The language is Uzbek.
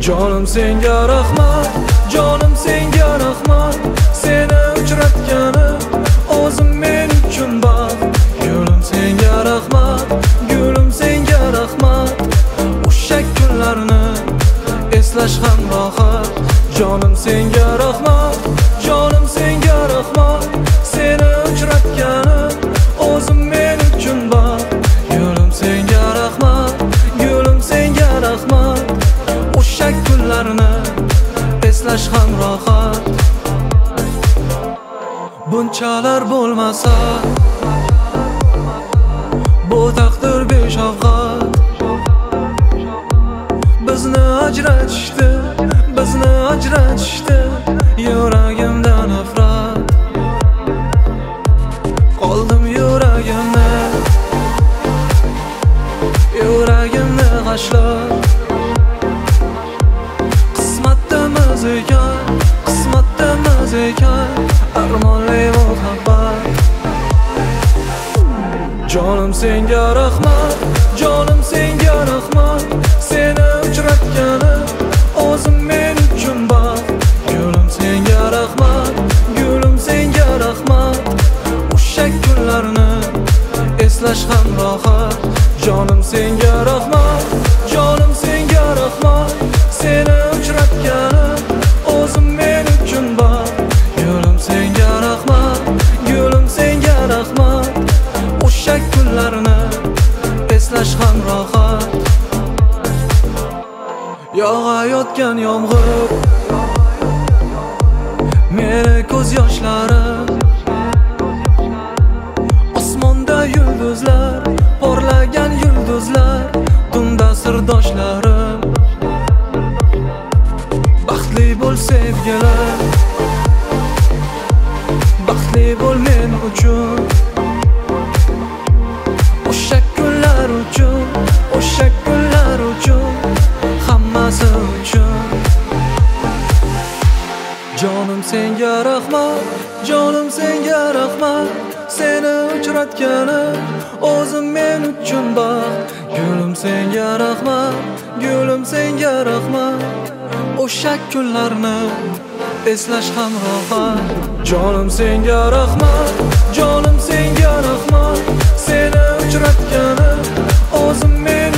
Jonim senga rahmat, jonim senga rahmat. Seni uchratganim o'zim men uchun baxt. Gulim senga rahmat, gulim senga rahmat. O'sha kunlarni eslash ham rohat. Jonim senga rahmat, jonim senga rahmat. Seni uchratganim o'zim men uchun baxt. Gulim senga rahmat, gulim senga rahmat. O'sha kunlarni eslash ham rohat. Bunchalar bo'lmasa bu taqdir beshafqat. Bizni ajratishdi, bizni ajratishdi. Yuragimda nafrat, qoldim yuragimni g'ashlab. Qismatimiz ekan, qismatimiz ekan armonli muhabbat. Jonim senga rahmat, jonim senga rahmat. Seni uchratganim o'zim men uchun baxt. Gulim senga rahmat, gulim senga rahmat. O'sha kunlarni eslash ham rohat. Jonim senga rahmat, jonim senga rahmat. Seni uchratganim o'zim men uchun baxt. Gulim senga rahmat, gulim senga rahmat. O'sha kunlarni eslash ham rohat. Yog'ayotgan yomg'ir, meni ko'z yoshlarim. Osmonda yulduzlar, porlagan yulduzlar, tunda sirdoshlarim. Baxtli bo'l sevgilar, baxtli bo'l men uchun. O'sha kunlar uchun, o'sha kunlar uchun, hammasi uchun. Jonim senga rahmat, jonim senga rahmat. Seni uchratganim o'zim men uchun baxt. Gulim senga rahmat, gulim senga rahmat. O'sha kunlarni eslash ham rohat. Jonim senga rahmat, jonim senga rahmat. Seni uchratganim o'zim men